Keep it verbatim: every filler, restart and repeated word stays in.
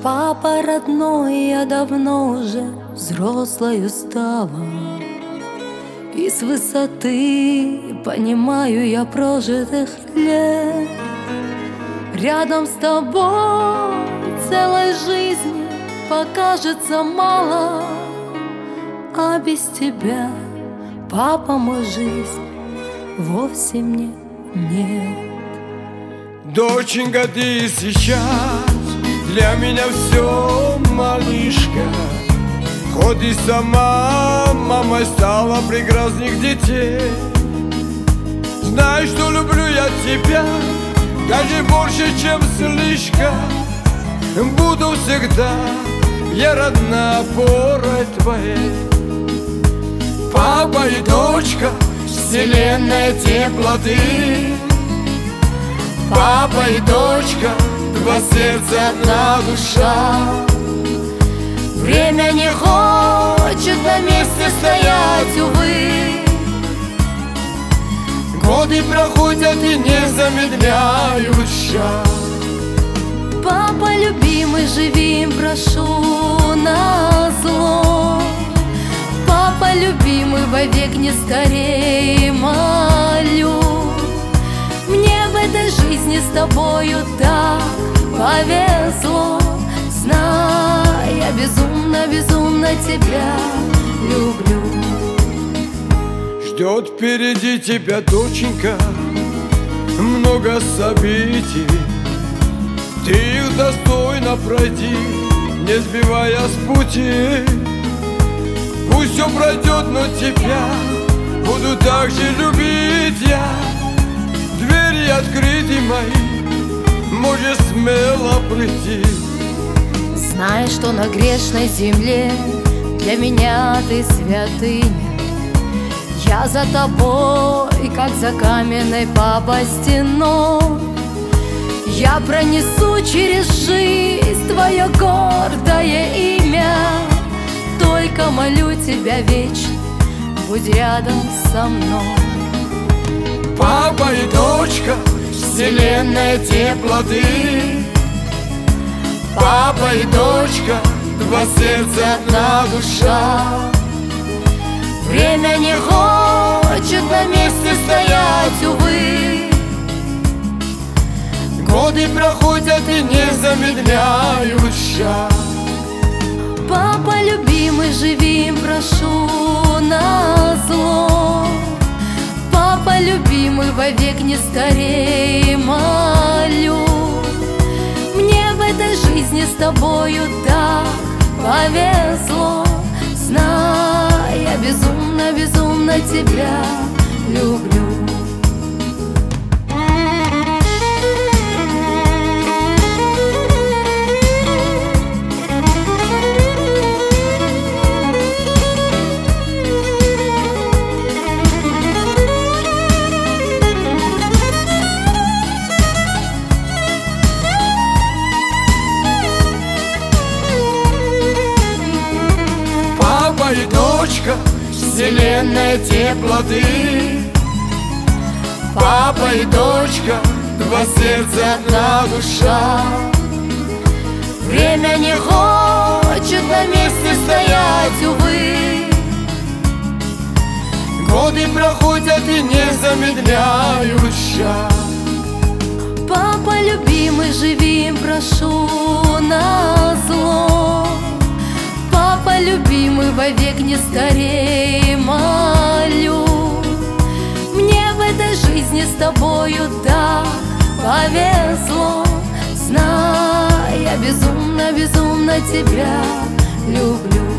Папа родной, я давно уже взрослою стала, и с высоты понимаю я прожитых лет. Рядом с тобой целой жизни покажется мало, а без тебя, папа, мой, жизнь вовсе мне нет. Доченька, ты сейчас для меня все, малышка. Хоть и сама мамой стала прекрасных детей. Знай, что люблю я тебя, даже больше, чем слишком. Буду всегда я родная опорой твоей. Папа и дочка, вселенная теплоты. Папа и дочка, два сердца, одна душа. Время не хочет на месте стоять, увы. Годы проходят и не замедляют шаг. Папа любимый, живи, прошу, назло. Папа любимый, вовек не старей, молю. Мне в этой жизни с тобою так повезло. Знай, я безумно, безумно тебя люблю. Ждет впереди тебя, доченька, много событий. Ты их достойно пройди, не сбивая с пути. Пусть все пройдет, но тебя буду так же любить я. Двери открыты мои, можешь смело прийти. Знай, что на грешной земле для меня ты святыня. Я за тобой, как за каменной, папа, стеной. Я пронесу через жизнь твое гордое имя. Только молю тебя вечно, будь рядом со мной. Папа и дочка, вселенная теплоты. Папа и дочка, два сердца, одна душа. Время не хочет на месте стоять, увы. Годы проходят и не замедляют шаг. Папа любимый, живи, прошу, назло. Папа любимый, вовек не старей, молю. Мне в этой жизни с тобою так повезло. Знай, я безумно, безумно тебя люблю. Папа и дочка, вселенная теплоты. Папа и дочка, два сердца, одна душа. Время не хочет на месте стоять, увы. Годы проходят и не замедляют шаг. Папа любимый, живи, прошу, назло. Папа любимый, вовек не старей, молю. Мне в этой жизни с тобою так повезло. Знай, я безумно, безумно тебя люблю.